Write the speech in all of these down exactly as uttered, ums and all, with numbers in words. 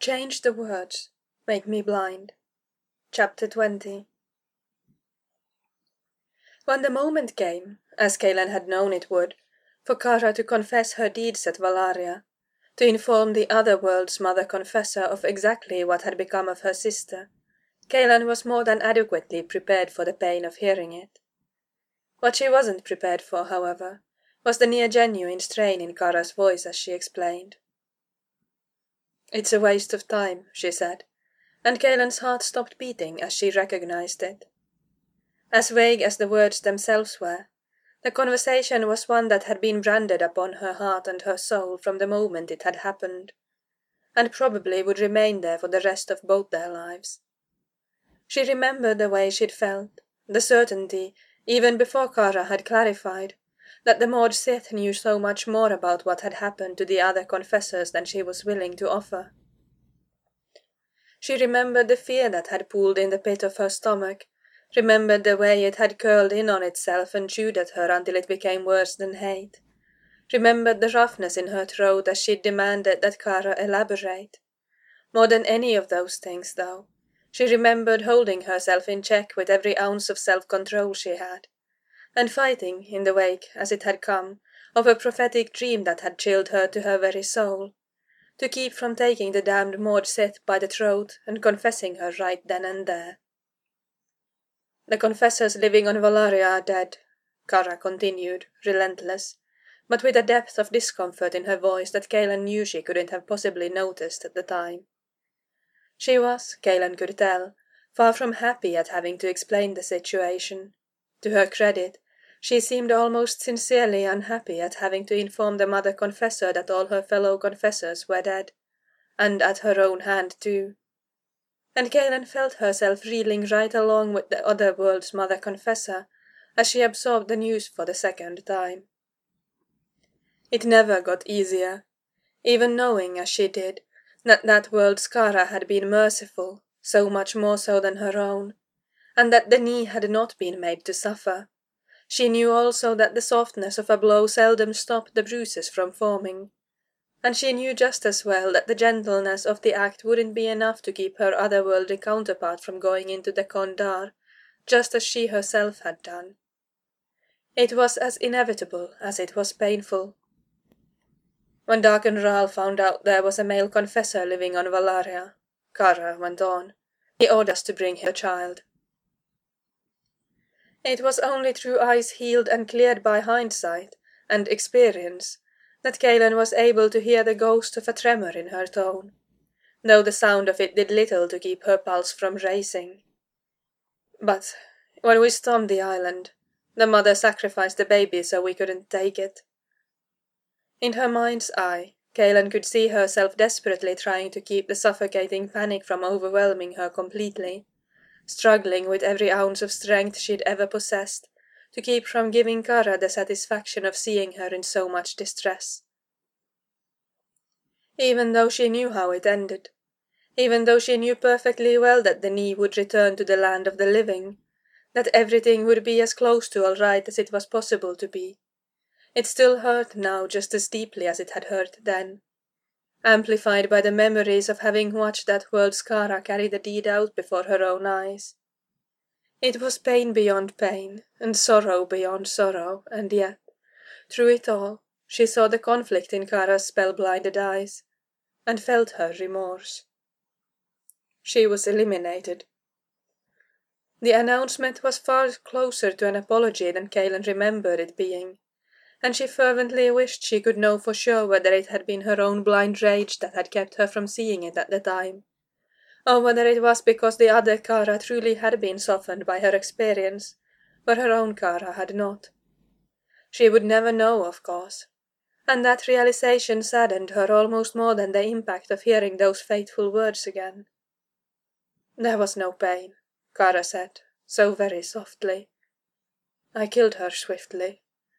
Change the words, make me blind. Chapter twenty. When the moment came, as Kaelan had known it would, for Kara to confess her deeds at Valaria, to inform the other world's mother confessor of exactly what had become of her sister, Kaelan was more than adequately prepared for the pain of hearing it. What she wasn't prepared for, however, was the near genuine strain in Kara's voice as she explained. "It's a waste of time," she said, and Kaelan's heart stopped beating as she recognized it. As vague as the words themselves were, the conversation was one that had been branded upon her heart and her soul from the moment it had happened, and probably would remain there for the rest of both their lives. She remembered the way she'd felt, the certainty, even before Kara had clarified, that the Maud Sith knew so much more about what had happened to the other confessors than she was willing to offer. She remembered the fear that had pooled in the pit of her stomach, remembered the way it had curled in on itself and chewed at her until it became worse than hate, remembered the roughness in her throat as she demanded that Kara elaborate. More than any of those things, though, she remembered holding herself in check with every ounce of self-control she had, and fighting, in the wake, as it had come, of a prophetic dream that had chilled her to her very soul, to keep from taking the damned Maud Sith by the throat and confessing her right then and there. "The confessors living on Valaria are dead," Kara continued, relentless, but with a depth of discomfort in her voice that Kaelan knew she couldn't have possibly noticed at the time. She was, Kaelan could tell, far from happy at having to explain the situation. To her credit, she seemed almost sincerely unhappy at having to inform the mother confessor that all her fellow confessors were dead, and at her own hand too. And Kaelan felt herself reeling right along with the other world's mother confessor as she absorbed the news for the second time. It never got easier, even knowing, as she did, that that world's Kara had been merciful, so much more so than her own, and that the knee had not been made to suffer. She knew also that the softness of a blow seldom stopped the bruises from forming, and she knew just as well that the gentleness of the act wouldn't be enough to keep her otherworldly counterpart from going into the Kondar, just as she herself had done. It was as inevitable as it was painful. "When Darken Rahl found out there was a male confessor living on Valaria," Kara went on, "he ordered us to bring him a child." It was only through eyes healed and cleared by hindsight and experience that Kaelan was able to hear the ghost of a tremor in her tone, though the sound of it did little to keep her pulse from racing. "But when we stormed the island, the mother sacrificed the baby so we couldn't take it." In her mind's eye, Kaelan could see herself desperately trying to keep the suffocating panic from overwhelming her completely, struggling with every ounce of strength she'd ever possessed to keep from giving Kara the satisfaction of seeing her in so much distress. Even though she knew how it ended, even though she knew perfectly well that the knee would return to the land of the living, that everything would be as close to all right as it was possible to be, it still hurt now just as deeply as it had hurt then, amplified by the memories of having watched that world's Kara carry the deed out before her own eyes. It was pain beyond pain, and sorrow beyond sorrow, and yet, through it all, she saw the conflict in Kara's spell-blinded eyes, and felt her remorse. She was eliminated. The announcement was far closer to an apology than Kaelan remembered it being, and she fervently wished she could know for sure whether it had been her own blind rage that had kept her from seeing it at the time, or whether it was because the other Kara truly had been softened by her experience, where her own Kara had not. She would never know, of course, and that realization saddened her almost more than the impact of hearing those fateful words again. "There was no pain," Kara said, so very softly. "I killed her swiftly."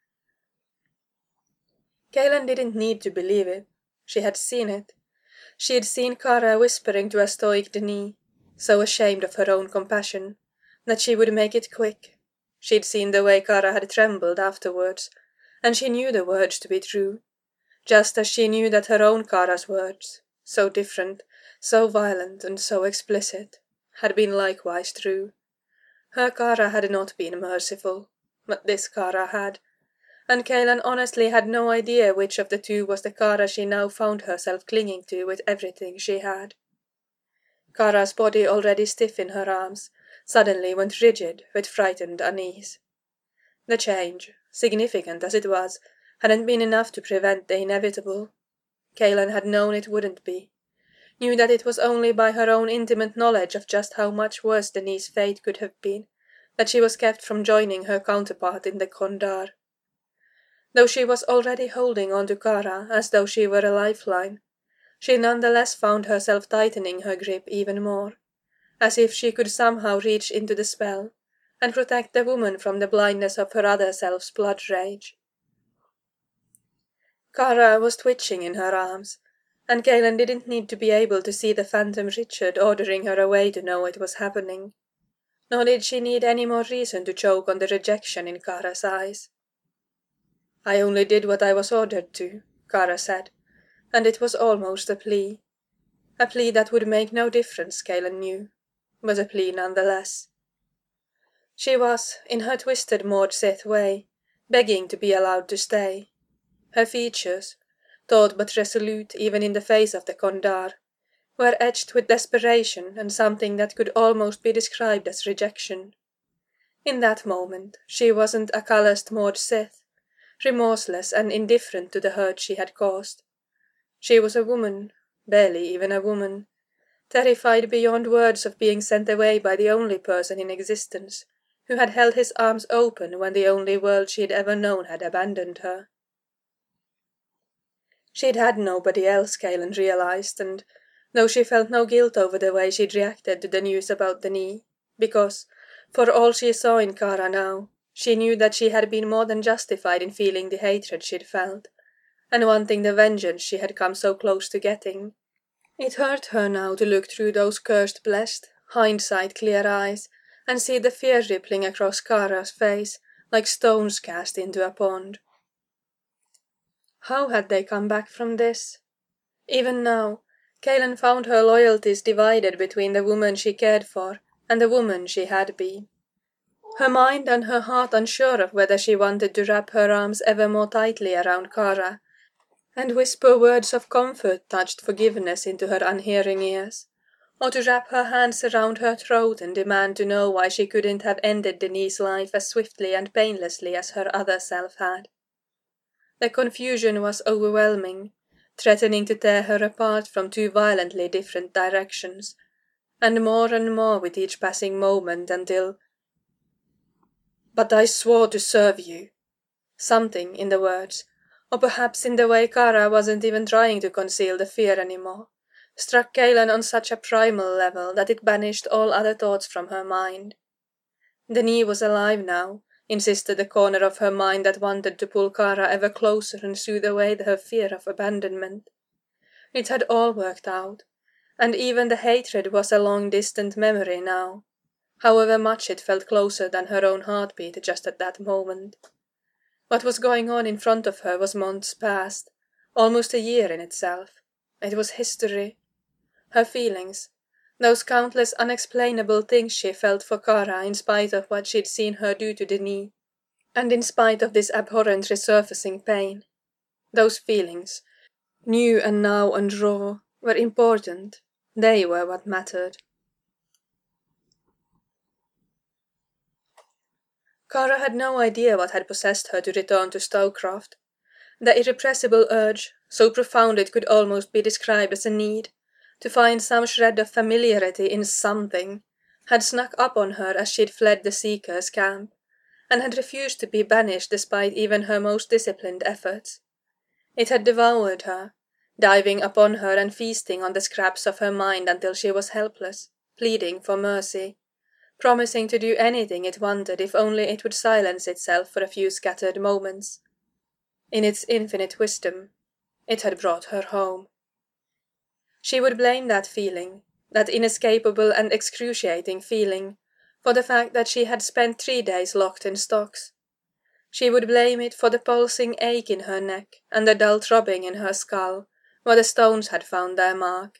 Kaelan didn't need to believe it. She had seen it. She had seen Kara whispering to a stoic Denis, so ashamed of her own compassion, that she would make it quick. She'd seen the way Kara had trembled afterwards, and she knew the words to be true, just as she knew that her own Kara's words, so different, so violent and so explicit, had been likewise true. Her Kara had not been merciful, but this Kara had, and Kaelan honestly had no idea which of the two was the Kara she now found herself clinging to with everything she had. Kara's body, already stiff in her arms, suddenly went rigid with frightened unease. The change, significant as it was, hadn't been enough to prevent the inevitable. Kaelan had known it wouldn't be, knew that it was only by her own intimate knowledge of just how much worse Denise's fate could have been that she was kept from joining her counterpart in the Kondar. Though she was already holding on to Kara as though she were a lifeline, she nonetheless found herself tightening her grip even more, as if she could somehow reach into the spell and protect the woman from the blindness of her other self's blood rage. Kara was twitching in her arms, and Kaelan didn't need to be able to see the phantom Richard ordering her away to know it was happening, nor did she need any more reason to choke on the rejection in Kara's eyes. "I only did what I was ordered to," Kara said, and it was almost a plea. A plea that would make no difference, Kaelan knew, but a plea nonetheless. She was, in her twisted Maud Sith way, begging to be allowed to stay. Her features, taut but resolute even in the face of the Kondar, were etched with desperation and something that could almost be described as rejection. In that moment she wasn't a calloused Maud Sith, remorseless and indifferent to the hurt she had caused. She was a woman, barely even a woman, terrified beyond words of being sent away by the only person in existence who had held his arms open when the only world she had ever known had abandoned her. She'd had nobody else, Kaelan realized, and though she felt no guilt over the way she'd reacted to the news about the knee, because, for all she saw in Kara now, she knew that she had been more than justified in feeling the hatred she'd felt, and wanting the vengeance she had come so close to getting. It hurt her now to look through those cursed blessed, hindsight-clear eyes and see the fear rippling across Kara's face like stones cast into a pond. How had they come back from this? Even now, Kaelan found her loyalties divided between the woman she cared for and the woman she had been. Her mind and her heart unsure of whether she wanted to wrap her arms ever more tightly around Kara and whisper words of comfort touched forgiveness into her unhearing ears, or to wrap her hands around her throat and demand to know why she couldn't have ended Denise's life as swiftly and painlessly as her other self had. The confusion was overwhelming, threatening to tear her apart from two violently different directions, and more and more with each passing moment until— "But I swore to serve you." Something in the words, or perhaps in the way Kara wasn't even trying to conceal the fear anymore, struck Kaelan on such a primal level that it banished all other thoughts from her mind. The knee was alive now, insisted the corner of her mind that wanted to pull Kara ever closer and soothe away her fear of abandonment. It had all worked out, and even the hatred was a long-distant memory now, however much it felt closer than her own heartbeat just at that moment. What was going on in front of her was months past, almost a year in itself. It was history. Her feelings, those countless unexplainable things she felt for Kara in spite of what she'd seen her do to Denis, and in spite of this abhorrent resurfacing pain. Those feelings, new and now and raw, were important. They were what mattered. Kara had no idea what had possessed her to return to Stowcroft. The irrepressible urge, so profound it could almost be described as a need, to find some shred of familiarity in something, had snuck up on her as she'd fled the Seekers' camp, and had refused to be banished despite even her most disciplined efforts. It had devoured her, diving upon her and feasting on the scraps of her mind until she was helpless, pleading for mercy, promising to do anything it wanted if only it would silence itself for a few scattered moments. In its infinite wisdom, it had brought her home. She would blame that feeling, that inescapable and excruciating feeling, for the fact that she had spent three days locked in stocks. She would blame it for the pulsing ache in her neck and the dull throbbing in her skull, where the stones had found their mark.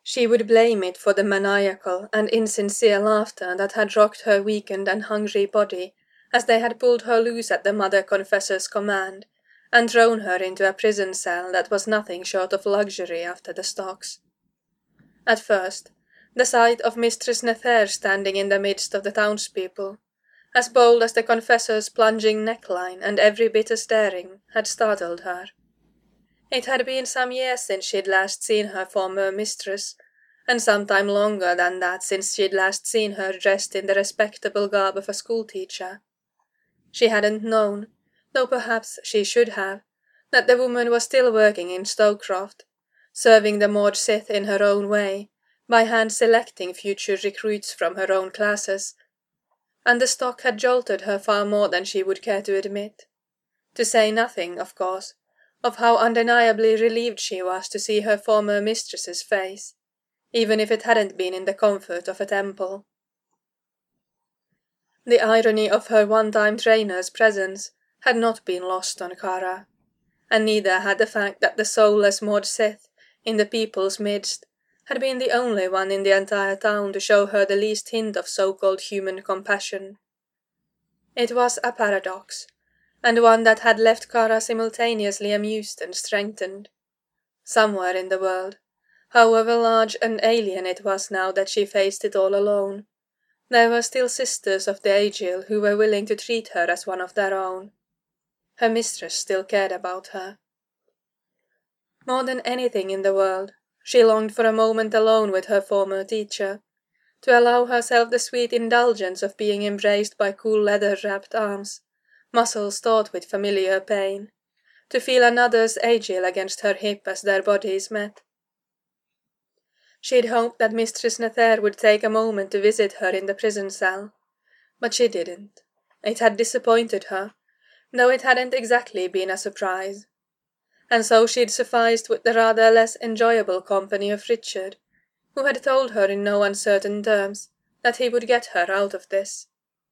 She would blame it for the maniacal and insincere laughter that had rocked her weakened and hungry body as they had pulled her loose at the Mother Confessor's command, and thrown her into a prison cell that was nothing short of luxury after the stocks. At first, the sight of Mistress Nether standing in the midst of the townspeople, as bold as the confessor's plunging neckline and every bit as daring, had startled her. It had been some years since she had last seen her former mistress, and some time longer than that since she had last seen her dressed in the respectable garb of a schoolteacher. She hadn't known, though perhaps she should have, that the woman was still working in Stowcroft, serving the Maud Sith in her own way, by hand selecting future recruits from her own classes, and the stock had jolted her far more than she would care to admit. To say nothing, of course, of how undeniably relieved she was to see her former mistress's face, even if it hadn't been in the comfort of a temple. The irony of her one-time trainer's presence had not been lost on Kara, and neither had the fact that the soulless Maud Sith, in the people's midst, had been the only one in the entire town to show her the least hint of so-called human compassion. It was a paradox, and one that had left Kara simultaneously amused and strengthened. Somewhere in the world, however large and alien it was now that she faced it all alone, there were still sisters of the Aegil who were willing to treat her as one of their own. Her mistress still cared about her. More than anything in the world, she longed for a moment alone with her former teacher, to allow herself the sweet indulgence of being embraced by cool leather-wrapped arms, muscles taut with familiar pain, to feel another's Aegil against her hip as their bodies met. She'd hoped that Mistress Nether would take a moment to visit her in the prison cell, but she didn't. It had disappointed her, though it hadn't exactly been a surprise. And so she'd sufficed with the rather less enjoyable company of Richard, who had told her in no uncertain terms that he would get her out of this.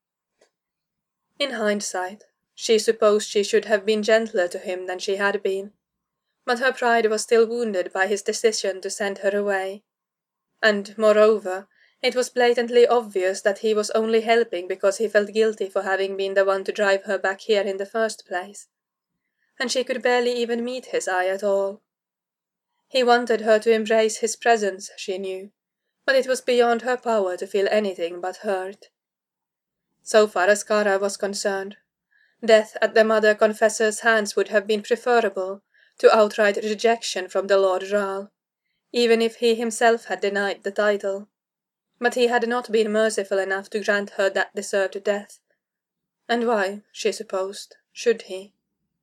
In hindsight, she supposed she should have been gentler to him than she had been, but her pride was still wounded by his decision to send her away. And, moreover, it was blatantly obvious that he was only helping because he felt guilty for having been the one to drive her back here in the first place. And she could barely even meet his eye at all. He wanted her to embrace his presence, she knew, but it was beyond her power to feel anything but hurt. So far as Kara was concerned, death at the Mother Confessor's hands would have been preferable to outright rejection from the Lord Ral, even if he himself had denied the title. But he had not been merciful enough to grant her that deserved death. And why, she supposed, should he?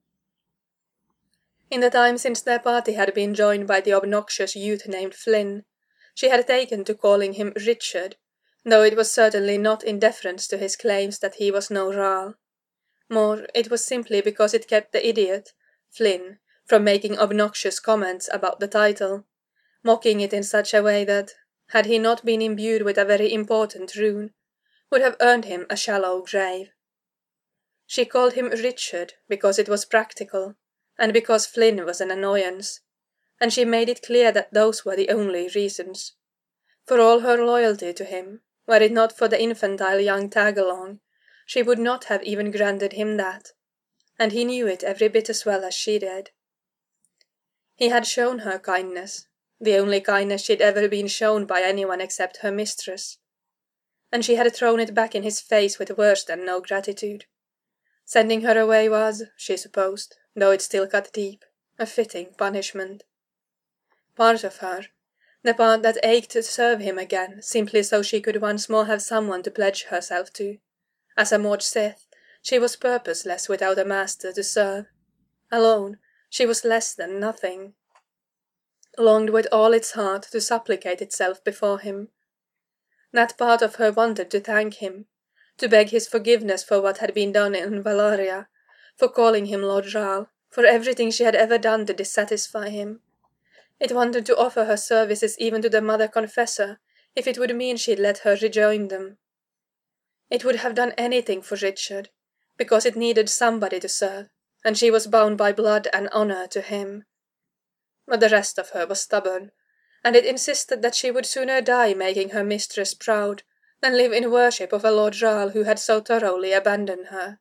In the time since their party had been joined by the obnoxious youth named Flynn, she had taken to calling him Richard, though it was certainly not in deference to his claims that he was no Ral. More, it was simply because it kept the idiot, Flynn, from making obnoxious comments about the title, mocking it in such a way that, had he not been imbued with a very important rune, would have earned him a shallow grave. She called him Richard because it was practical, and because Flynn was an annoyance, and she made it clear that those were the only reasons. For all her loyalty to him, were it not for the infantile young tag-along, she would not have even granted him that, and he knew it every bit as well as she did. He had shown her kindness, the only kindness she'd ever been shown by anyone except her mistress, and she had thrown it back in his face with worse than no gratitude. Sending her away was, she supposed, though it still cut deep, a fitting punishment. Part of her, the part that ached to serve him again, simply so she could once more have someone to pledge herself to. As a Maud Sith, she was purposeless without a master to serve. Alone, she was less than nothing. Longed with all its heart to supplicate itself before him. That part of her wanted to thank him, to beg his forgiveness for what had been done in Valoria, for calling him Lord Ral, for everything she had ever done to dissatisfy him. It wanted to offer her services even to the Mother Confessor, if it would mean she'd let her rejoin them. It would have done anything for Richard, because it needed somebody to serve, and she was bound by blood and honour to him. But the rest of her was stubborn, and it insisted that she would sooner die making her mistress proud than live in worship of a Lord Jarl who had so thoroughly abandoned her.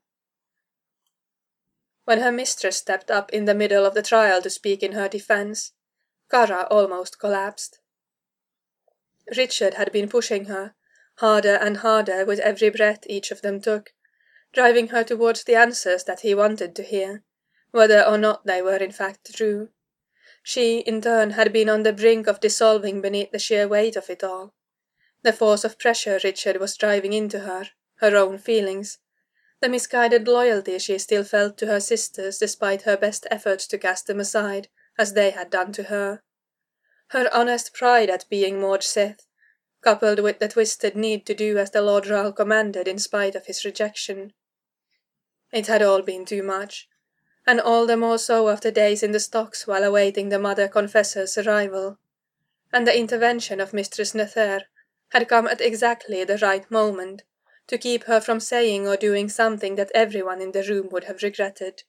When her mistress stepped up in the middle of the trial to speak in her defence, Cara almost collapsed. Richard had been pushing her, harder and harder with every breath each of them took, driving her towards the answers that he wanted to hear, whether or not they were in fact true. She, in turn, had been on the brink of dissolving beneath the sheer weight of it all. The force of pressure Richard was driving into her, her own feelings, the misguided loyalty she still felt to her sisters despite her best efforts to cast them aside, as they had done to her. Her honest pride at being Maud Sith, coupled with the twisted need to do as the Lord Jarl commanded in spite of his rejection. It had all been too much, and all the more so after days in the stocks while awaiting the Mother Confessor's arrival, and the intervention of Mistress Nether had come at exactly the right moment to keep her from saying or doing something that everyone in the room would have regretted.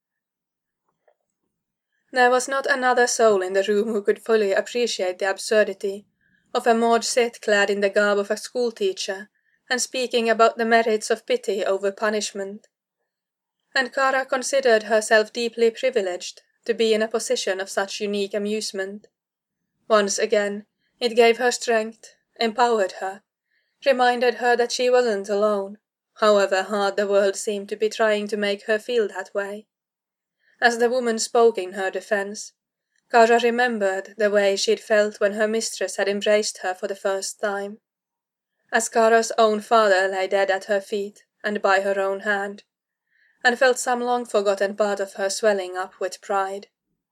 There was not another soul in the room who could fully appreciate the absurdity of a Maud Sith clad in the garb of a schoolteacher and speaking about the merits of pity over punishment. And Cara considered herself deeply privileged to be in a position of such unique amusement. Once again, it gave her strength, empowered her, reminded her that she wasn't alone, however hard the world seemed to be trying to make her feel that way. As the woman spoke in her defence, Cara remembered the way she'd felt when her mistress had embraced her for the first time. As Cara's own father lay dead at her feet and by her own hand, and felt some long-forgotten part of her swelling up with pride.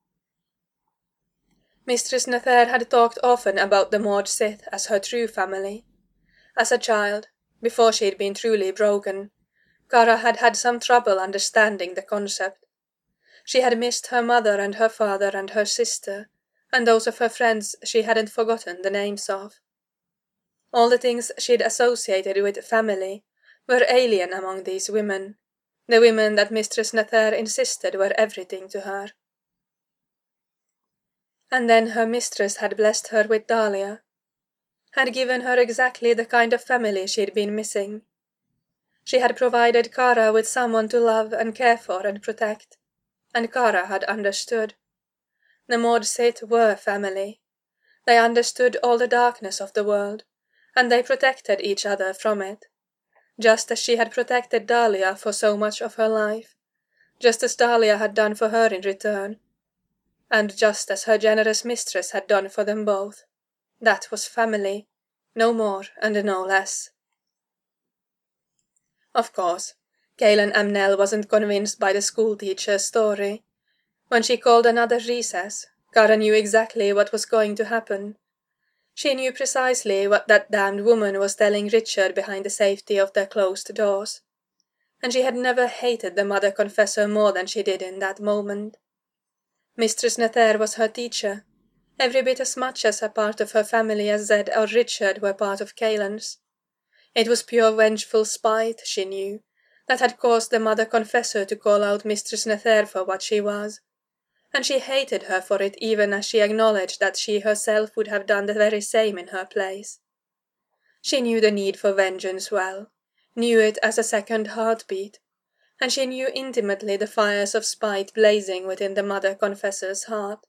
Mistress Nether had talked often about the Maud Sith as her true family. As a child, before she'd been truly broken, Cara had had some trouble understanding the concept. She had missed her mother and her father and her sister, and those of her friends she hadn't forgotten the names of. All the things she'd associated with family were alien among these women, the women that Mistress Nether insisted were everything to her. And then her mistress had blessed her with Dahlia, had given her exactly the kind of family she'd been missing. She had provided Cara with someone to love and care for and protect, and Cara had understood. The Maud Sith were family. They understood all the darkness of the world, and they protected each other from it, just as she had protected Dahlia for so much of her life, just as Dahlia had done for her in return, and just as her generous mistress had done for them both. That was family, no more and no less. Of course, Kaelin Amnell wasn't convinced by the schoolteacher's story. When she called another recess, Cara knew exactly what was going to happen. She knew precisely what that damned woman was telling Richard behind the safety of their closed doors, and she had never hated the Mother Confessor more than she did in that moment. Mistress Nether was her teacher, every bit as much as a part of her family as Zed or Richard were part of Kaelin's. It was pure vengeful spite, she knew, that had caused the Mother Confessor to call out Mistress Nether for what she was, and she hated her for it even as she acknowledged that she herself would have done the very same in her place. She knew the need for vengeance well, knew it as a second heartbeat, and she knew intimately the fires of spite blazing within the Mother Confessor's heart.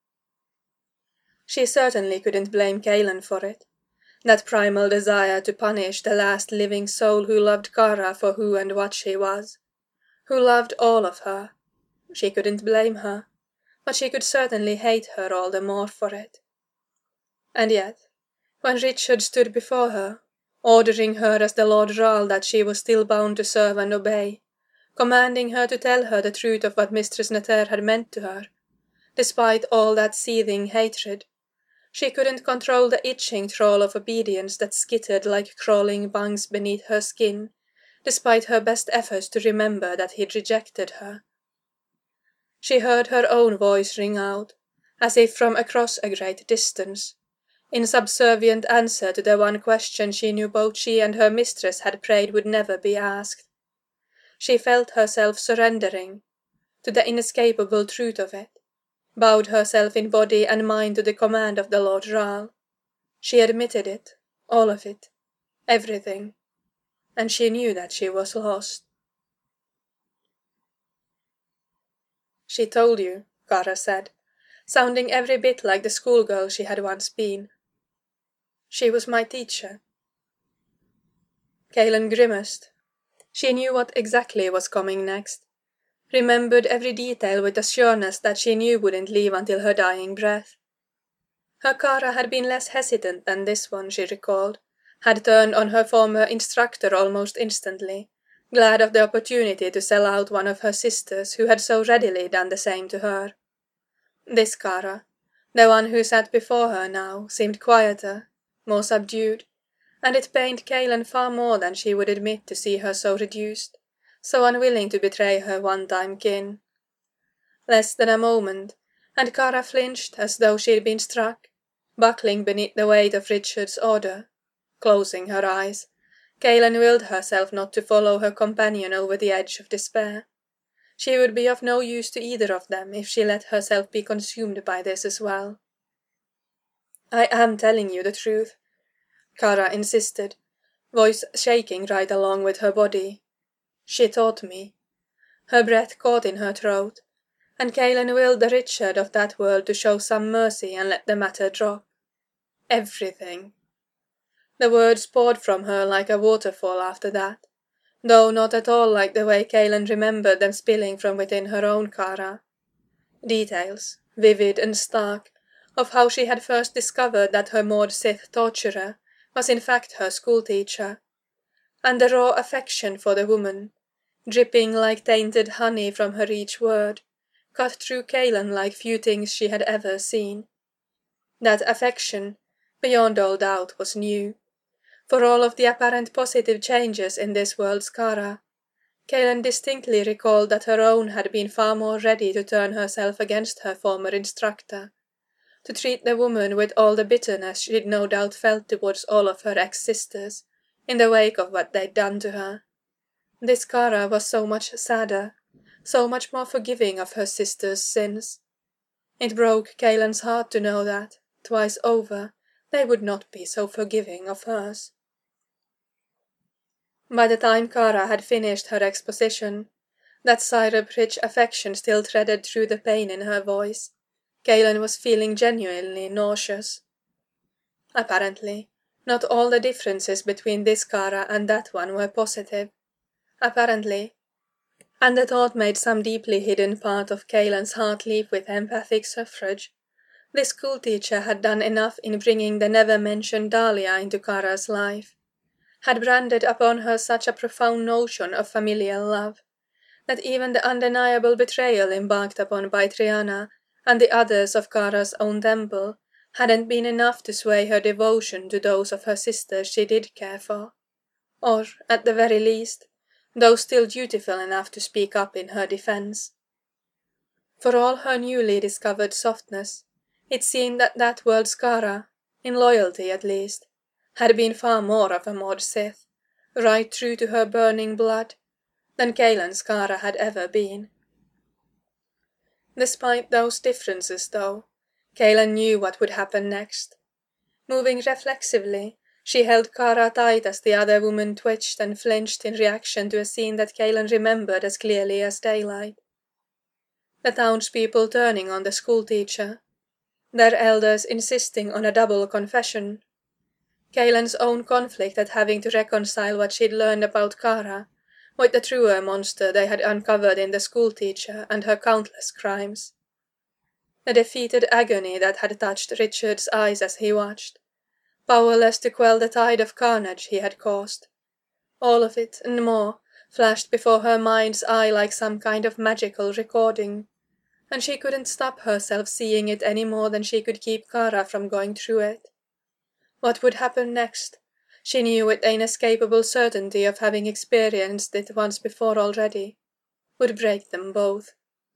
She certainly couldn't blame Kaelin for it. That primal desire to punish the last living soul who loved Cara for who and what she was, who loved all of her. She couldn't blame her, but she could certainly hate her all the more for it. And yet, when Richard stood before her, ordering her as the Lord Jarl that she was still bound to serve and obey, commanding her to tell her the truth of what Mistress Nether had meant to her, despite all that seething hatred, she couldn't control the itching trawl of obedience that skittered like crawling bungs beneath her skin, despite her best efforts to remember that he'd rejected her. She heard her own voice ring out, as if from across a great distance, in subservient answer to the one question she knew both she and her mistress had prayed would never be asked. She felt herself surrendering to the inescapable truth of it, bowed herself in body and mind to the command of the Lord Raal. She admitted it, all of it, everything, and she knew that she was lost. "She told you," Kara said, sounding every bit like the schoolgirl she had once been. "She was my teacher." Kaelin grimaced. She knew what exactly was coming next, remembered every detail with a sureness that she knew wouldn't leave until her dying breath. Her Kara had been less hesitant than this one, she recalled, had turned on her former instructor almost instantly, glad of the opportunity to sell out one of her sisters who had so readily done the same to her. This Kara, the one who sat before her now, seemed quieter, more subdued, and it pained Kaelin far more than she would admit to see her so reduced, so unwilling to betray her one-time kin. Less than a moment, and Kara flinched as though she'd been struck, buckling beneath the weight of Richard's order. Closing her eyes, Kaelin willed herself not to follow her companion over the edge of despair. She would be of no use to either of them if she let herself be consumed by this as well. "I am telling you the truth," Kara insisted, voice shaking right along with her body. "She taught me." Her breath caught in her throat, and Kaelin willed the Richard of that world to show some mercy and let the matter drop. Everything. The words poured from her like a waterfall after that, though not at all like the way Kaelin remembered them spilling from within her own Kara. Details, vivid and stark, of how she had first discovered that her Maud Sith torturer was in fact her schoolteacher, and the raw affection for the woman, dripping like tainted honey from her each word, cut through Kaelin like few things she had ever seen. That affection, beyond all doubt, was new. For all of the apparent positive changes in this world's Kara, Kaelin distinctly recalled that her own had been far more ready to turn herself against her former instructor, to treat the woman with all the bitterness she'd no doubt felt towards all of her ex-sisters, in the wake of what they'd done to her. This Kara was so much sadder, so much more forgiving of her sister's sins. It broke Kaelin's heart to know that, twice over, they would not be so forgiving of hers. By the time Kara had finished her exposition, that syrup-rich affection still threaded through the pain in her voice. Kaelin was feeling genuinely nauseous. Apparently, not all the differences between this Kara and that one were positive. Apparently, and the thought made some deeply hidden part of Kaelin's heart leap with empathic suffrage, this schoolteacher had done enough in bringing the never-mentioned Dahlia into Kara's life, had branded upon her such a profound notion of familial love, that even the undeniable betrayal embarked upon by Triana and the others of Kara's own temple hadn't been enough to sway her devotion to those of her sisters she did care for, or, at the very least, those still dutiful enough to speak up in her defence. For all her newly discovered softness, it seemed that that world's Kara, in loyalty at least, had been far more of a Maud Sith, right true to her burning blood, than Kaelin's Kara had ever been. Despite those differences, though, Kaelin knew what would happen next. Moving reflexively, she held Kara tight as the other woman twitched and flinched in reaction to a scene that Kaelin remembered as clearly as daylight. The townspeople turning on the schoolteacher, their elders insisting on a double confession, Kaelin's own conflict at having to reconcile what she'd learned about Kara with the truer monster they had uncovered in the schoolteacher and her countless crimes. The defeated agony that had touched Richard's eyes as he watched, powerless to quell the tide of carnage he had caused. All of it, and more, flashed before her mind's eye like some kind of magical recording, and she couldn't stop herself seeing it any more than she could keep Kara from going through it. What would happen next? She knew with the inescapable certainty of having experienced it once before already, would break them both.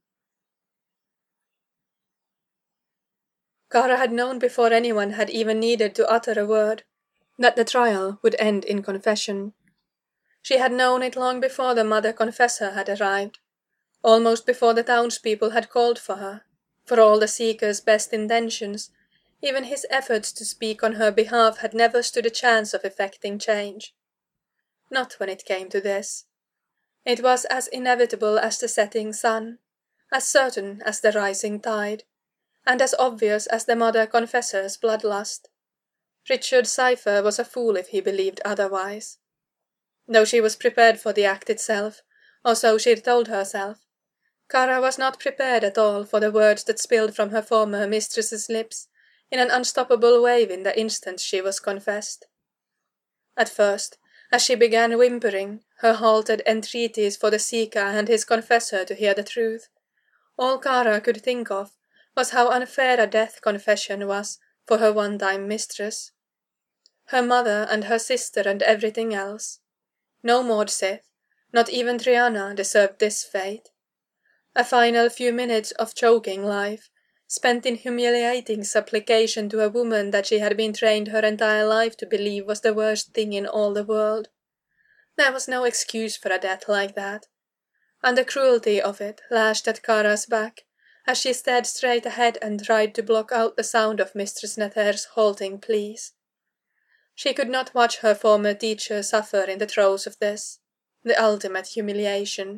Kara had known before anyone had even needed to utter a word, that the trial would end in confession. She had known it long before the mother confessor had arrived, almost before the townspeople had called for her, For all the Seeker's best intentions, even his efforts to speak on her behalf had never stood a chance of effecting change. Not when it came to this. It was as inevitable as the setting sun, as certain as the rising tide, and as obvious as the mother confessor's bloodlust. Richard Cypher was a fool if he believed otherwise. Though she was prepared for the act itself, or so she told herself, Kara was not prepared at all for the words that spilled from her former mistress's lips in an unstoppable wave in the instant she was confessed. At first, as she began whimpering her halted entreaties for the Seeker and his confessor to hear the truth, all Kara could think of was how unfair a death confession was for her one-time mistress. Her mother and her sister and everything else. No Maud Sith, not even Triana, deserved this fate. A final few minutes of choking life, spent in humiliating supplication to a woman that she had been trained her entire life to believe was the worst thing in all the world. There was no excuse for a death like that, and the cruelty of it lashed at Kara's back as she stared straight ahead and tried to block out the sound of Mistress Nether's halting pleas. She could not watch her former teacher suffer in the throes of this, the ultimate humiliation.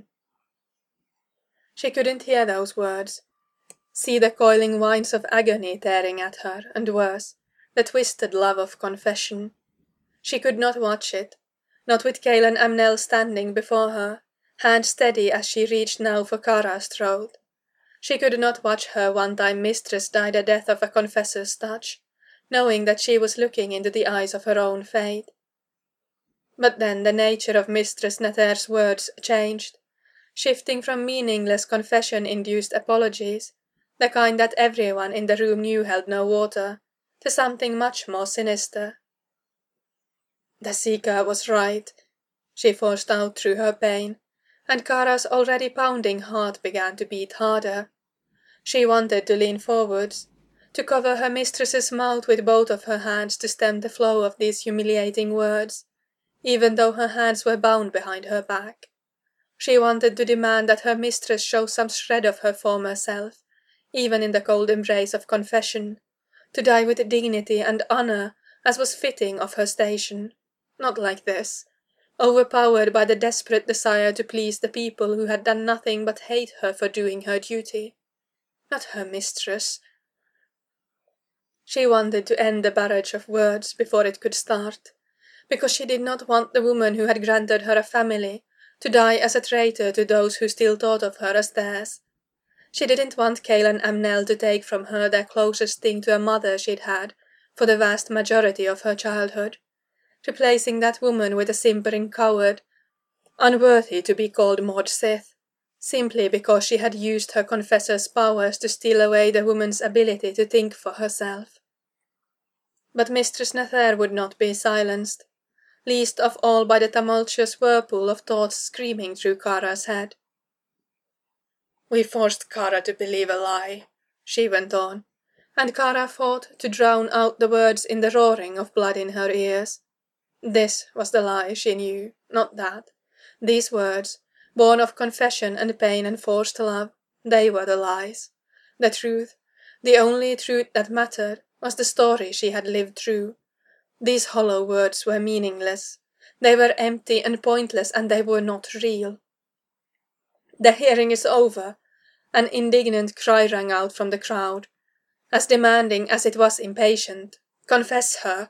She couldn't hear those words, see the coiling vines of agony tearing at her, and worse, the twisted love of confession. She could not watch it, not with Kaelan Amnel standing before her, hand steady as she reached now for Kara's throat. She could not watch her one-time mistress die the death of a confessor's touch, knowing that she was looking into the eyes of her own fate. But then the nature of Mistress Nether's words changed, shifting from meaningless confession-induced apologies, the kind that everyone in the room knew held no water, to something much more sinister. The Seeker was right, she forced out through her pain, and Kara's already pounding heart began to beat harder. She wanted to lean forwards, to cover her mistress's mouth with both of her hands to stem the flow of these humiliating words, even though her hands were bound behind her back. She wanted to demand that her mistress show some shred of her former self, even in the cold embrace of confession, to die with dignity and honour as was fitting of her station, not like this, overpowered by the desperate desire to please the people who had done nothing but hate her for doing her duty. Not her mistress. She wanted to end the barrage of words before it could start, because she did not want the woman who had granted her a family to die as a traitor to those who still thought of her as theirs. She didn't want Kaelan Amnel to take from her the closest thing to a mother she'd had for the vast majority of her childhood, replacing that woman with a simpering coward, unworthy to be called Maud Sith, simply because she had used her confessor's powers to steal away the woman's ability to think for herself. But Mistress Nether would not be silenced, least of all by the tumultuous whirlpool of thoughts screaming through Kara's head. We forced Kara to believe a lie, she went on, and Kara fought to drown out the words in the roaring of blood in her ears. This was the lie, she knew, not that. These words, born of confession and pain and forced love, they were the lies. The truth, the only truth that mattered, was the story she had lived through. These hollow words were meaningless. They were empty and pointless, and they were not real. The hearing is over, an indignant cry rang out from the crowd, as demanding as it was impatient. Confess her.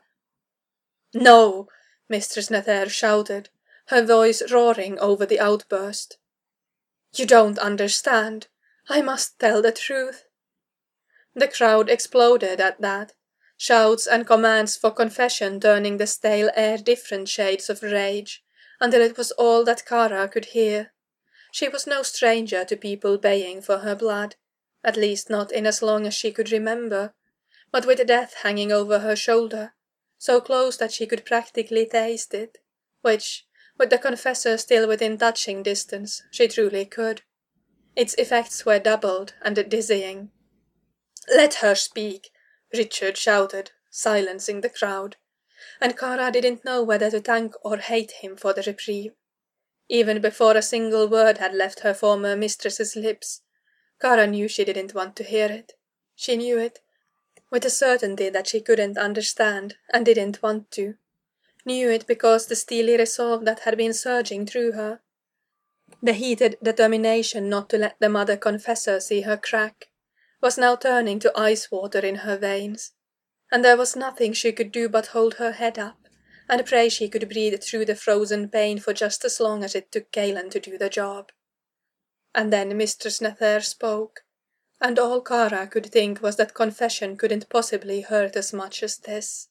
No, Mistress Nether shouted, her voice roaring over the outburst. You don't understand. I must tell the truth. The crowd exploded at that, shouts and commands for confession turning the stale air different shades of rage, until it was all that Kara could hear. She was no stranger to people baying for her blood, at least not in as long as she could remember, but with death hanging over her shoulder, so close that she could practically taste it, which, with the confessor still within touching distance, she truly could. Its effects were doubled and dizzying. Let her speak, Richard shouted, silencing the crowd, and Kara didn't know whether to thank or hate him for the reprieve. Even before a single word had left her former mistress's lips, Kara knew she didn't want to hear it. She knew it, with a certainty that she couldn't understand, and didn't want to. Knew it because the steely resolve that had been surging through her, the heated determination not to let the mother confessor see her crack, was now turning to ice water in her veins, and there was nothing she could do but hold her head up, and pray she could breathe through the frozen pain for just as long as it took Galen to do the job. And then Mistress Nether spoke, and all Kara could think was that confession couldn't possibly hurt as much as this.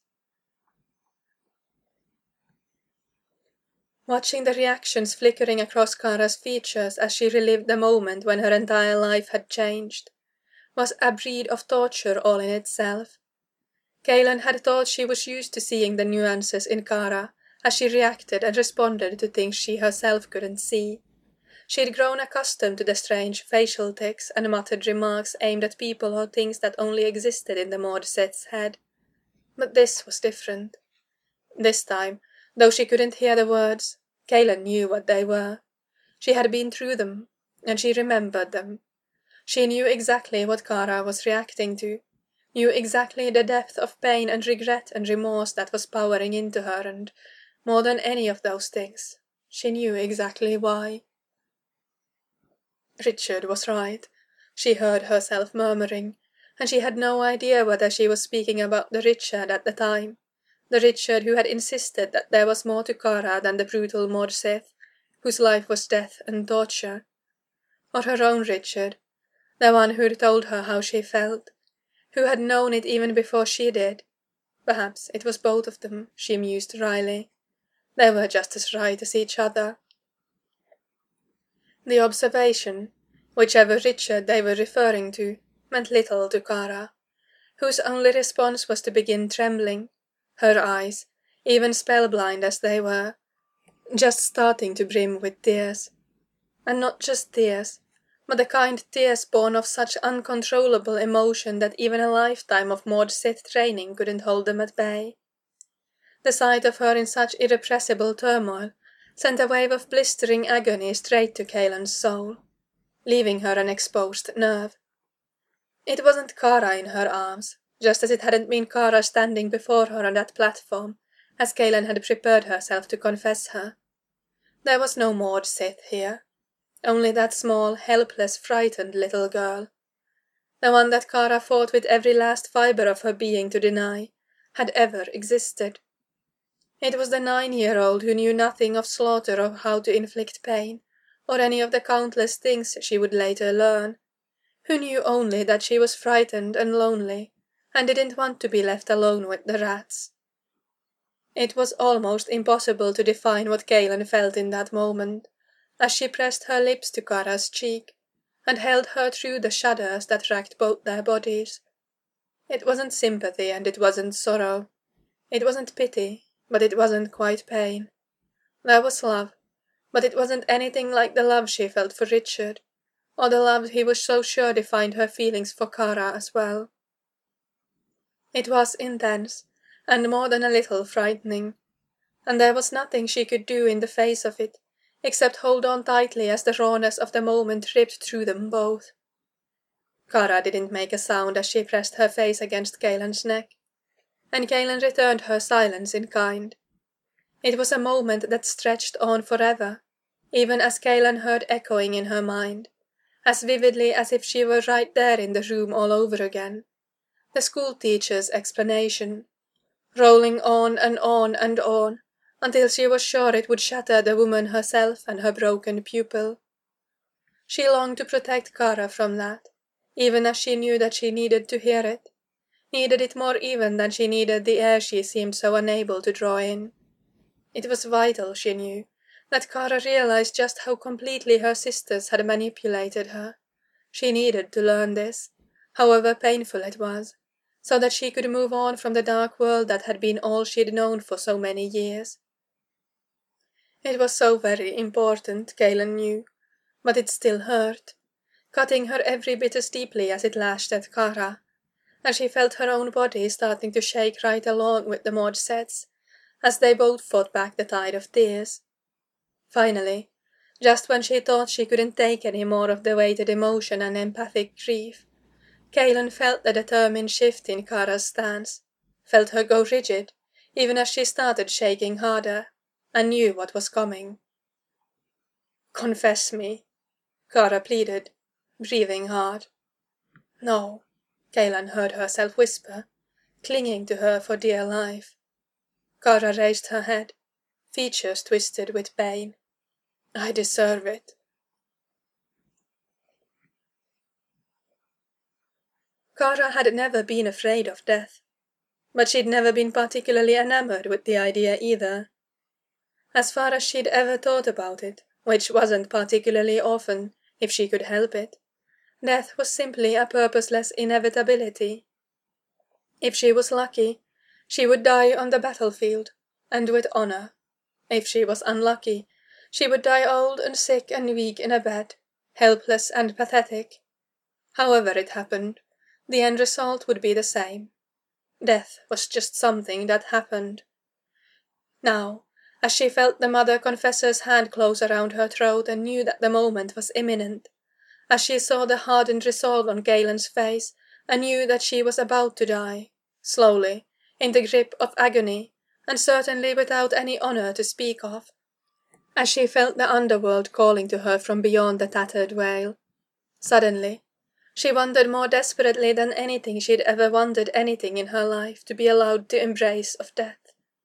Watching the reactions flickering across Kara's features as she relived the moment when her entire life had changed, was a breed of torture all in itself. Galen had thought she was used to seeing the nuances in Kara as she reacted and responded to things she herself couldn't see. She had grown accustomed to the strange facial tics and muttered remarks aimed at people or things that only existed in the Mordseth's head. But this was different. This time, though she couldn't hear the words, Galen knew what they were. She had been through them, and she remembered them. She knew exactly what Kara was reacting to, knew exactly the depth of pain and regret and remorse that was powering into her, and, more than any of those things, she knew exactly why. Richard was right, she heard herself murmuring, and she had no idea whether she was speaking about the Richard at the time, the Richard who had insisted that there was more to Kara than the brutal Mordseth, whose life was death and torture, or her own Richard, the one who'd told her how she felt, who had known it even before she did. Perhaps it was both of them, she mused wryly. They were just as right as each other. The observation, whichever Richard they were referring to, meant little to Kara, whose only response was to begin trembling, her eyes, even spellblind as they were, just starting to brim with tears. And not just tears, but the kind tears born of such uncontrollable emotion that even a lifetime of Mordseth training couldn't hold them at bay. The sight of her in such irrepressible turmoil sent a wave of blistering agony straight to Galen's soul, leaving her an exposed nerve. It wasn't Kara in her arms, just as it hadn't been Kara standing before her on that platform, as Galen had prepared herself to confess her. There was no Mordseth here, only that small, helpless, frightened little girl. The one that Kara fought with every last fibre of her being to deny, had ever existed. It was the nine-year-old who knew nothing of slaughter or how to inflict pain, or any of the countless things she would later learn, who knew only that she was frightened and lonely, and didn't want to be left alone with the rats. It was almost impossible to define what Galen felt in that moment, as she pressed her lips to Kara's cheek, and held her through the shudders that racked both their bodies. It wasn't sympathy and it wasn't sorrow. It wasn't pity, but it wasn't quite pain. There was love, but it wasn't anything like the love she felt for Richard, or the love he was so sure defined her feelings for Kara as well. It was intense, and more than a little frightening, and there was nothing she could do in the face of it, except hold on tightly as the rawness of the moment ripped through them both. Kara didn't make a sound as she pressed her face against Galen's neck, and Galen returned her silence in kind. It was a moment that stretched on forever, even as Galen heard echoing in her mind, as vividly as if she were right there in the room all over again, the school-teacher's explanation, rolling on and on and on, until she was sure it would shatter the woman herself and her broken pupil. She longed to protect Kara from that, even as she knew that she needed to hear it, needed it more even than she needed the air she seemed so unable to draw in. It was vital, she knew, that Kara realized just how completely her sisters had manipulated her. She needed to learn this, however painful it was, so that she could move on from the dark world that had been all she'd known for so many years. It was so very important, Galen knew, but it still hurt, cutting her every bit as deeply as it lashed at Kara, and she felt her own body starting to shake right along with the Mordseth's, as they both fought back the tide of tears. Finally, Just when she thought she couldn't take any more of the weighted emotion and empathic grief, Kaelin felt the determined shift in Kara's stance, felt her go rigid, even as she started shaking harder, and knew what was coming. "Confess me," Kara pleaded, breathing hard. "No," Kaelin heard herself whisper, clinging to her for dear life. Kara raised her head, features twisted with pain. "I deserve it." Kara had never been afraid of death, but she'd never been particularly enamored with the idea either. As far as she'd ever thought about it, which wasn't particularly often, if she could help it, death was simply a purposeless inevitability. If she was lucky, she would die on the battlefield, and with honor. If she was unlucky, she would die old and sick and weak in a bed, helpless and pathetic. However it happened, the end result would be the same. Death was just something that happened. Now, as she felt the mother confessor's hand close around her throat and knew that the moment was imminent, as she saw the hardened resolve on Kaelin's face and knew that she was about to die, slowly, in the grip of agony, and certainly without any honor to speak of, as she felt the underworld calling to her from beyond the tattered veil, suddenly, she wanted more desperately than anything she'd ever wanted anything in her life to be allowed to embrace of death.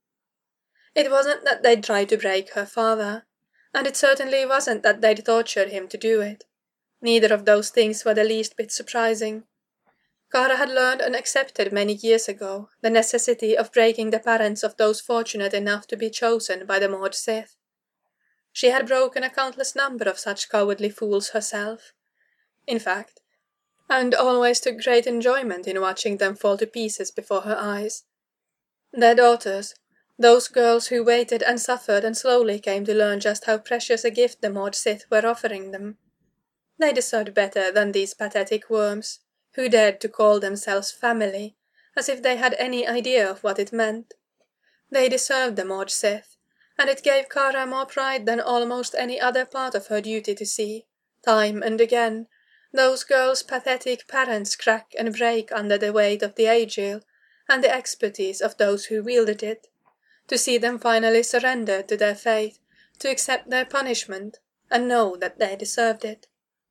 It wasn't that they'd tried to break her father, and it certainly wasn't that they'd tortured him to do it. Neither of those things were the least bit surprising. Kara had learned and accepted many years ago the necessity of breaking the parents of those fortunate enough to be chosen by the Mord Sith. She had broken a countless number of such cowardly fools herself, in fact, and always took great enjoyment in watching them fall to pieces before her eyes. Their daughters, those girls who waited and suffered and slowly came to learn just how precious a gift the Mord Sith were offering them. They deserved better than these pathetic worms, who dared to call themselves family, as if they had any idea of what it meant. They deserved the Mord Sith, and it gave Kara more pride than almost any other part of her duty to see, time and again, those girls' pathetic parents crack and break under the weight of the Aegil and the expertise of those who wielded it, to see them finally surrender to their fate, to accept their punishment, and know that they deserved it.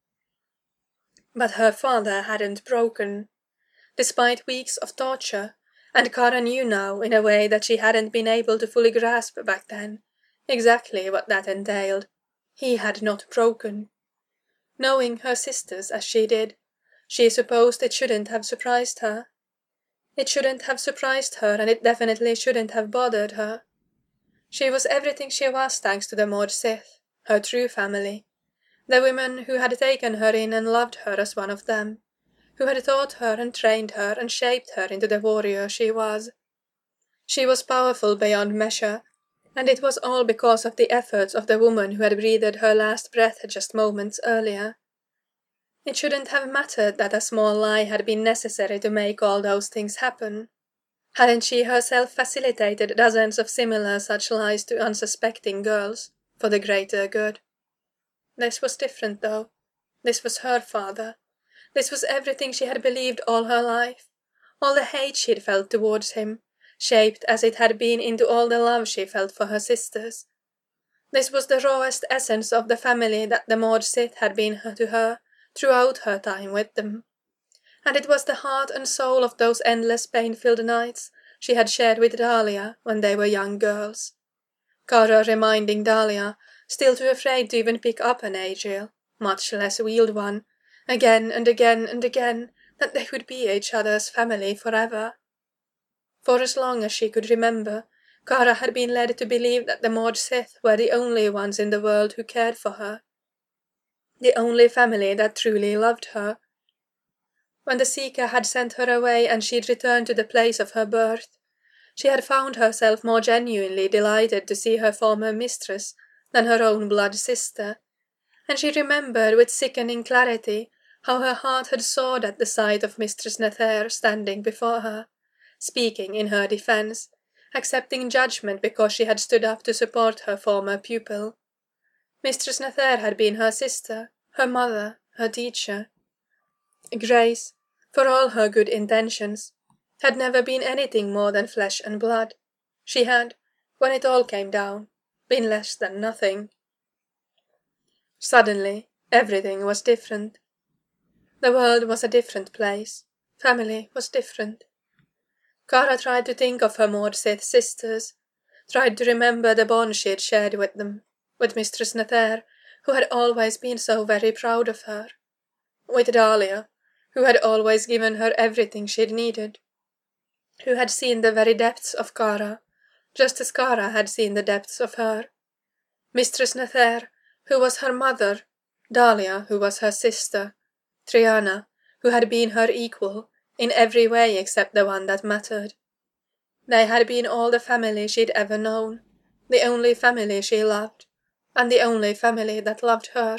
But her father hadn't broken. Despite weeks of torture, and Kara knew now, in a way that she hadn't been able to fully grasp back then, exactly what that entailed, he had not broken. Knowing her sisters as she did, she supposed it shouldn't have surprised her. It shouldn't have surprised her, and it definitely shouldn't have bothered her. She was everything she was thanks to the Mord Sith, her true family, the women who had taken her in and loved her as one of them, who had taught her and trained her and shaped her into the warrior she was. She was powerful beyond measure, and it was all because of the efforts of the woman who had breathed her last breath just moments earlier. It shouldn't have mattered that a small lie had been necessary to make all those things happen. Hadn't she herself facilitated dozens of similar such lies to unsuspecting girls, for the greater good? This was different, though. This was her father. This was everything she had believed all her life, all the hate she'd felt towards him, shaped as it had been into all the love she felt for her sisters. This was the rawest essence of the family that the Mord Sith had been to her, throughout her time with them. And it was the heart and soul of those endless pain-filled nights she had shared with Dahlia when they were young girls. Kara reminding Dahlia, still too afraid to even pick up an Aegil, much less wield one, again and again and again, that they would be each other's family forever. For as long as she could remember, Kara had been led to believe that the Mord Sith were the only ones in the world who cared for her, the only family that truly loved her. When the Seeker had sent her away and she'd returned to the place of her birth, she had found herself more genuinely delighted to see her former mistress than her own blood sister, and she remembered with sickening clarity how her heart had soared at the sight of Mistress Nether standing before her, speaking in her defence, accepting judgment because she had stood up to support her former pupil. Mistress Nathaire had been her sister, her mother, her teacher. Grace, for all her good intentions, had never been anything more than flesh and blood. She had, when it all came down, been less than nothing. Suddenly, everything was different. The world was a different place. Family was different. Cara tried to think of her Maud Sith sisters, tried to remember the bond she had shared with them, with Mistress Nathaire, who had always been so very proud of her, with Dahlia, who had always given her everything she'd needed, who had seen the very depths of Cara, just as Cara had seen the depths of her. Mistress Nathaire, who was her mother, Dahlia, who was her sister, Triana, who had been her equal, in every way except the one that mattered. They had been all the family she'd ever known, the only family she loved, and the only family that loved her.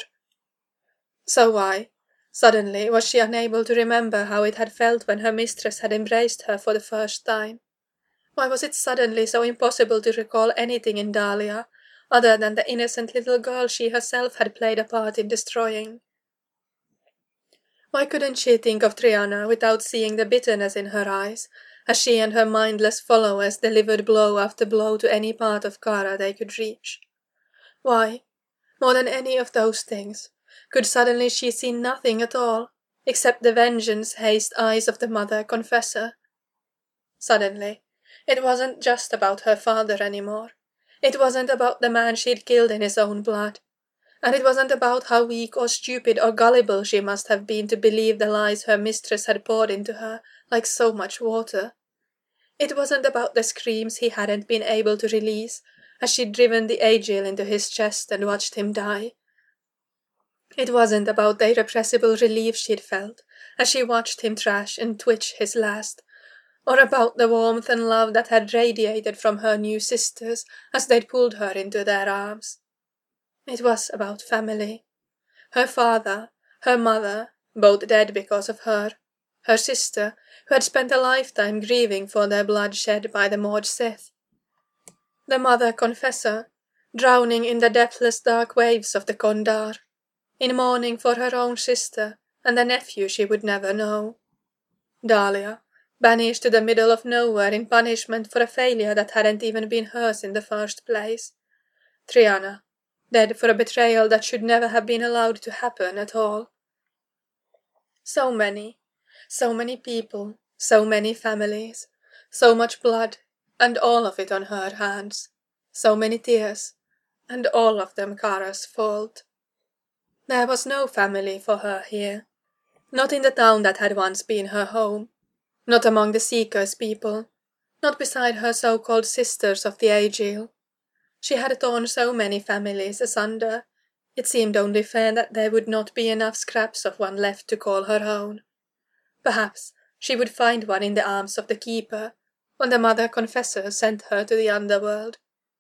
So why, suddenly, was she unable to remember how it had felt when her mistress had embraced her for the first time? Why was it suddenly so impossible to recall anything in Dahlia, other than the innocent little girl she herself had played a part in destroying? Why couldn't she think of Triana without seeing the bitterness in her eyes, as she and her mindless followers delivered blow after blow to any part of Cara they could reach? Why, more than any of those things, could suddenly she see nothing at all, except the vengeance-hazed eyes of the mother confessor? Suddenly, it wasn't just about her father anymore. It wasn't about the man she'd killed in his own blood. And it wasn't about how weak or stupid or gullible she must have been to believe the lies her mistress had poured into her like so much water. It wasn't about the screams he hadn't been able to release as she'd driven the Aegil into his chest and watched him die. It wasn't about the irrepressible relief she'd felt as she watched him thrash and twitch his last, or about the warmth and love that had radiated from her new sisters as they'd pulled her into their arms. It was about family. Her father, her mother, both dead because of her, her sister, who had spent a lifetime grieving for their blood shed by the Maud Sith, the mother confessor, drowning in the depthless dark waves of the Kondar, in mourning for her own sister and the nephew she would never know. Dahlia, banished to the middle of nowhere in punishment for a failure that hadn't even been hers in the first place. Triana, dead for a betrayal that should never have been allowed to happen at all. So many, so many people, so many families, so much blood, and all of it on her hands. So many tears, and all of them Cara's fault. There was no family for her here. Not in the town that had once been her home. Not among the Seeker's people. Not beside her so-called sisters of the Aegil. She had torn so many families asunder, it seemed only fair that there would not be enough scraps of one left to call her own. Perhaps she would find one in the arms of the Keeper, when the Mother Confessor sent her to the underworld.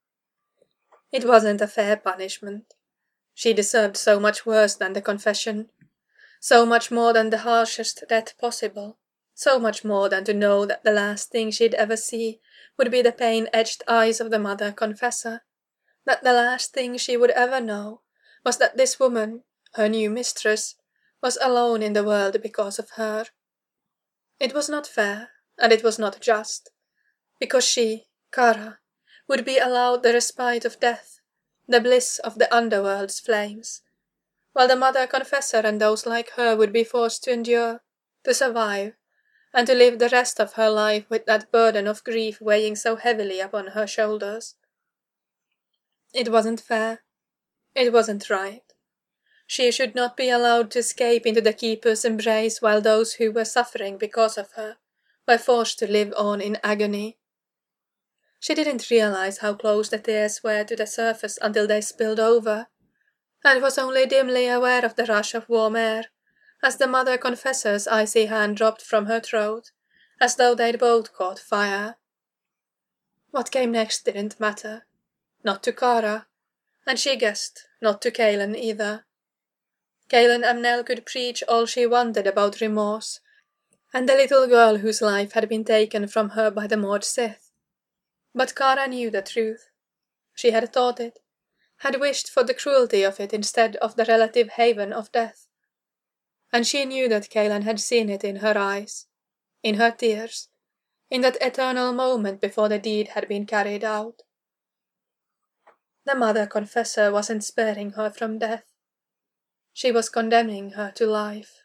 It wasn't a fair punishment. She deserved so much worse than the confession, so much more than the harshest death possible, so much more than to know that the last thing she'd ever see would be the pain-etched eyes of the Mother Confessor, that the last thing she would ever know was that this woman, her new mistress, was alone in the world because of her. It was not fair, and it was not just, because she, Cara, would be allowed the respite of death, the bliss of the underworld's flames, while the Mother Confessor and those like her would be forced to endure, to survive, and to live the rest of her life with that burden of grief weighing so heavily upon her shoulders. It wasn't fair. It wasn't right. She should not be allowed to escape into the Keeper's embrace while those who were suffering because of her were forced to live on in agony. She didn't realize how close the tears were to the surface until they spilled over, and was only dimly aware of the rush of warm air, as the Mother Confessor's icy hand dropped from her throat, as though they'd both caught fire. What came next didn't matter. Not to Cara, and she guessed not to Kaelin either. Kaelin Amnel could preach all she wanted about remorse, and the little girl whose life had been taken from her by the Maud Sith. But Cara knew the truth. She had taught it, had wished for the cruelty of it instead of the relative haven of death. And she knew that Kaelan had seen it in her eyes, in her tears, in that eternal moment before the deed had been carried out. The mother confessor wasn't sparing her from death. She was condemning her to life.